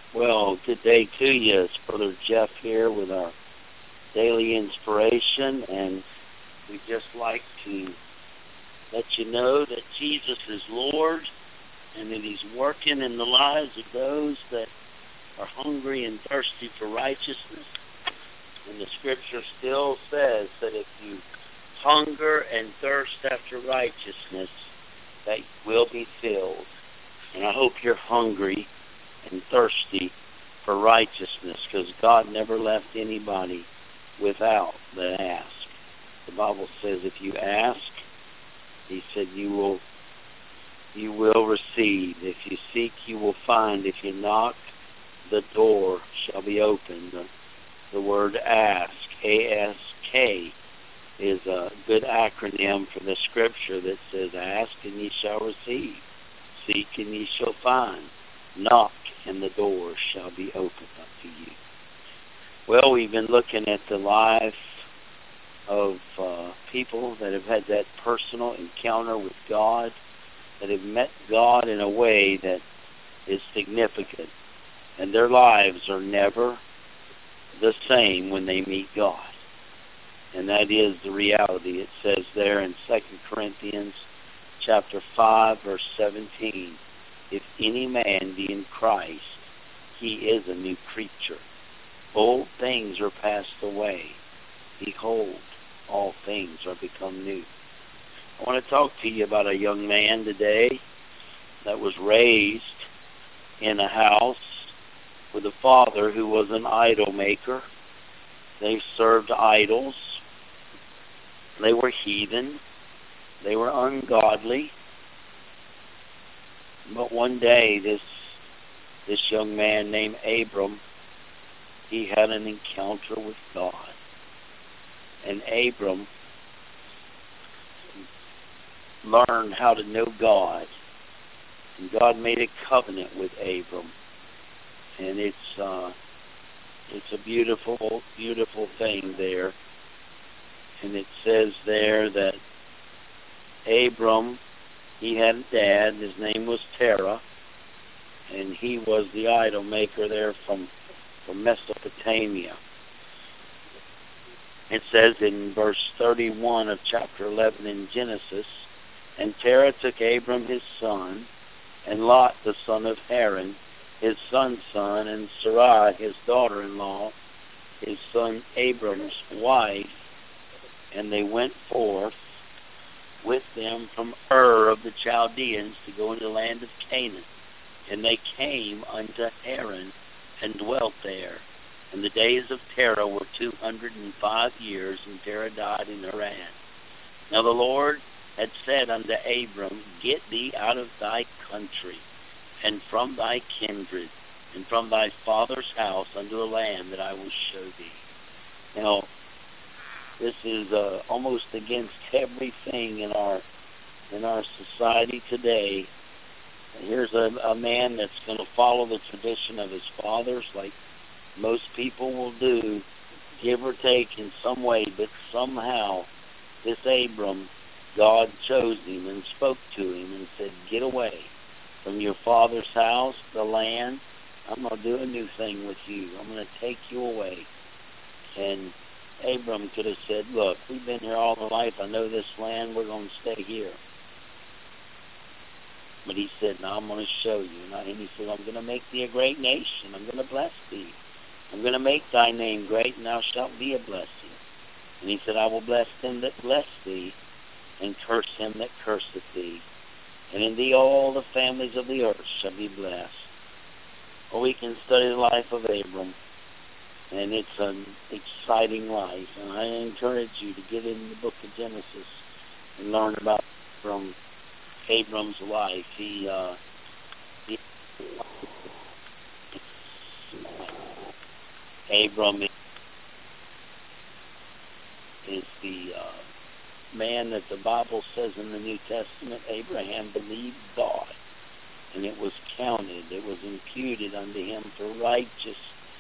Well, good day to you. It's Brother Jeff here with our daily inspiration, and we just like to let you know that Jesus is Lord and that He's working in the lives of those that are hungry and thirsty for righteousness. And the Scripture still says that if you hunger and thirst after righteousness, that you will be filled. And I hope you're hungry and thirsty for righteousness, because God never left anybody without the ask. The Bible says if you ask, He said you will receive. If you seek, you will find. If you knock, the door shall be opened. The word ask, A-S-K, is a good acronym for the Scripture that says, ask and ye shall receive. Seek and ye shall find. Knock and the door shall be opened unto you. Well, we've been looking at the life of people that have had that personal encounter with God, that have met God in a way that is significant. And their lives are never the same when they meet God. And that is the reality. It says there in 2 Corinthians chapter 5, verse 17, if any man be in Christ, he is a new creature. Old things are passed away. Behold, all things are become new. I want to talk to you about a young man today that was raised in a house with a father who was an idol maker. They served idols. They were heathen. They were ungodly. But one day, this young man named Abram, he had an encounter with God. And Abram learned how to know God. And God made a covenant with Abram. And it's a beautiful, beautiful thing there. And it says there that Abram, he had a dad. His name was Terah. And he was the idol maker there from Mesopotamia. It says in verse 31 of chapter 11 in Genesis, and Terah took Abram his son, and Lot the son of Haran, his son's son, and Sarai his daughter-in-law, his son Abram's wife, and they went forth with them from Ur of the Chaldeans to go into the land of Canaan. And they came unto Haran, and dwelt there. And the days of Terah were 205 years, and Terah died in Haran. Now the Lord had said unto Abram, get thee out of thy country, and from thy kindred, and from thy father's house, unto the land that I will show thee. Now, this is almost against everything in our society today. Here's a man that's going to follow the tradition of his fathers, like most people will do, give or take in some way, but somehow this Abram, God chose him and spoke to him and said, get away from your father's house, the land. I'm going to do a new thing with you. I'm going to take you away. And Abram could have said, look, we've been here all our life. I know this land. We're going to stay here. But he said, no, I'm going to show you. And he said, I'm going to make thee a great nation. I'm going to bless thee. I'm going to make thy name great, and thou shalt be a blessing. And he said, I will bless them that bless thee, and curse him that curseth thee. And in thee all the families of the earth shall be blessed. Or we can study the life of Abram, and it's an exciting life. And I encourage you to get in the book of Genesis and learn about from Abram's life. Abram is the man that the Bible says in the New Testament, Abraham believed God, and it was counted, it was imputed unto him for righteousness.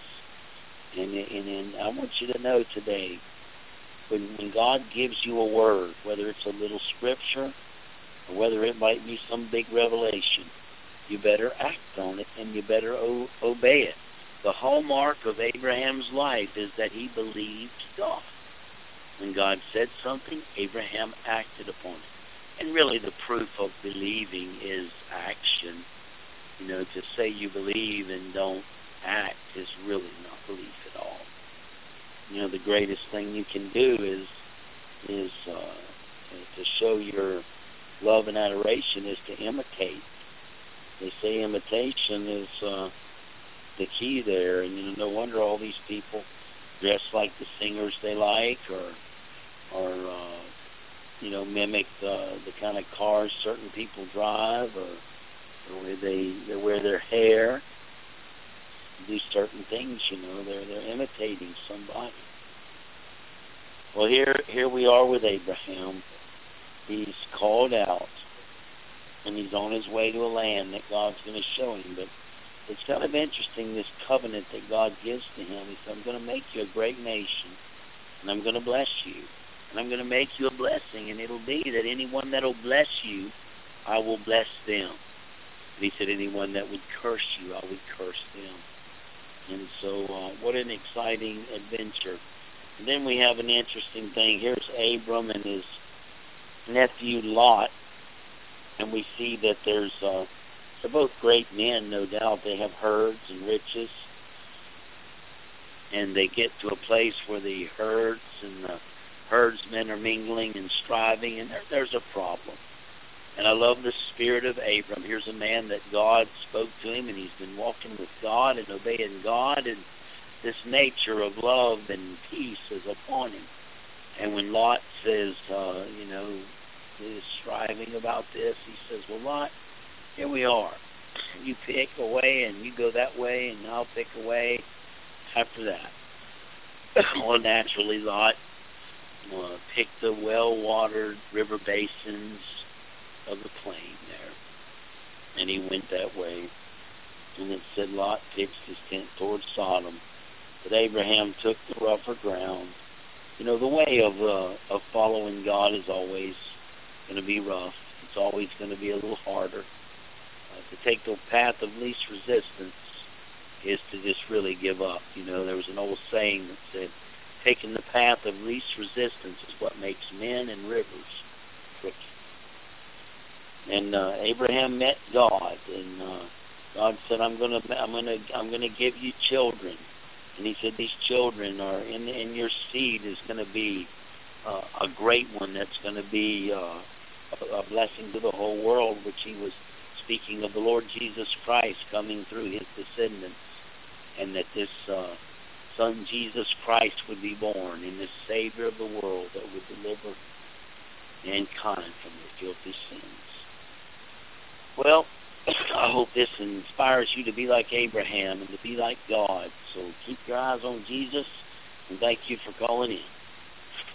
And I want you to know today, when God gives you a word, whether it's a little scripture or whether it might be some big revelation, you better act on it, and you better obey it. The hallmark of Abraham's life is that he believed God. When God said something, Abraham acted upon it. And really the proof of believing is action. To say you believe and don't act is really not belief at all. The greatest thing you can do is to show your love and adoration is to imitate. They say imitation is the key there, and no wonder all these people dress like the singers they like, or mimic the kind of cars certain people drive, or the way they wear their hair, do certain things. They're imitating somebody. Well, here we are with Abraham. He's called out, and he's on his way to a land that God's going to show him. But it's kind of interesting, this covenant that God gives to him. He said, I'm going to make you a great nation, and I'm going to bless you, and I'm going to make you a blessing, and it'll be that anyone that will bless you, I will bless them. And he said, anyone that would curse you, I would curse them. And so what an exciting adventure. And then we have an interesting thing. Here's Abram and his nephew Lot, and we see that they're both great men, no doubt. They have herds and riches, and they get to a place where the herds and the herdsmen are mingling and striving, and there's a problem. And I love the spirit of Abram. Here's a man that God spoke to him, and he's been walking with God and obeying God, and this nature of love and peace is upon him. And when Lot says, is striving about this, he says, well, Lot, here we are. You pick a way, and you go that way, and I'll pick a way after that. Well, naturally, Lot picked the well-watered river basins of the plain there, and he went that way. And it said Lot pitched his tent towards Sodom, but Abraham took the rougher ground. The way of following God is always going to be rough. It's always going to be a little harder. To take the path of least resistance is to just really give up. There was an old saying that said, taking the path of least resistance is what makes men and rivers crooked. And Abraham met God, and God said, I'm going to give you children. And he said, these children are in your seed is going to be a great one that's going to be a blessing to the whole world, which he was speaking of the Lord Jesus Christ coming through his descendants, and that this Son Jesus Christ would be born, and this Savior of the world that would deliver mankind from their filthy sins. Well, I hope this inspires you to be like Abraham and to be like God. So keep your eyes on Jesus, and thank you for calling in.